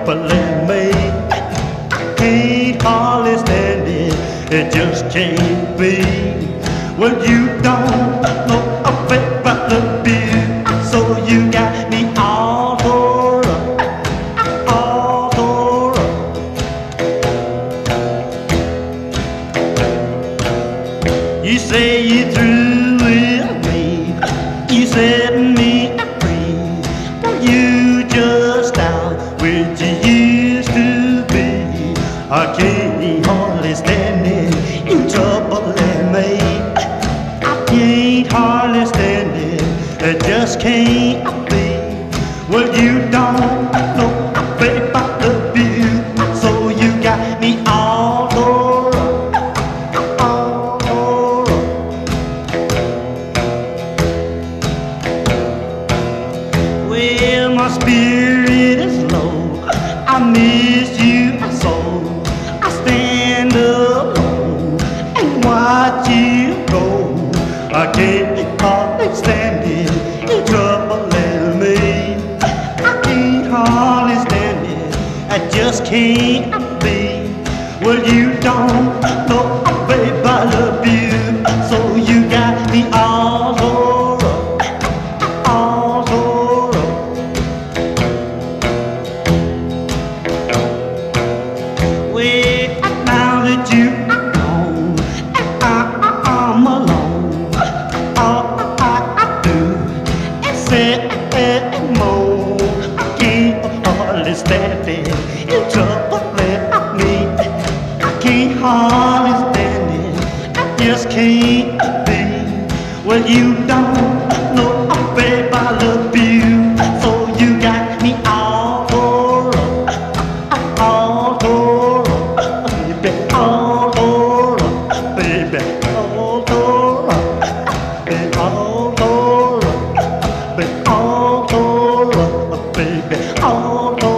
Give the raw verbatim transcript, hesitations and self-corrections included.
troubling me. I can't hardly stand it, it just can't be. Well, you don't know a bit about the view, so you got me all tore up, all tore up. You say you're through with me, you set me free. Well, you just out where you used to be. I can't hardly stand it, you troubling me. I can't hardly stand it, it just can't be. Well, you don't know a bit about the view, so you got me all tore up, all tore up. Well, my spirit is low, I miss you so. I stand alone and watch you go. I can't hardly stand it, you're troubling me. I can't hardly stand it, I just can't be. Well, you don't know a babe I love you, so you got me all tore up, all tore up. Well, now that you are gone and I, I'm alone, all I do is sit and moan. I can't hardly stand it, you're troubling me. I can't hardly stand it, I just can't be. Well, you don't know a babe I love you, so you got me all tore up, all tore up, baby, all tore up, baby, all tore up, baby, all tore up, baby, all tore up, baby, all tore up.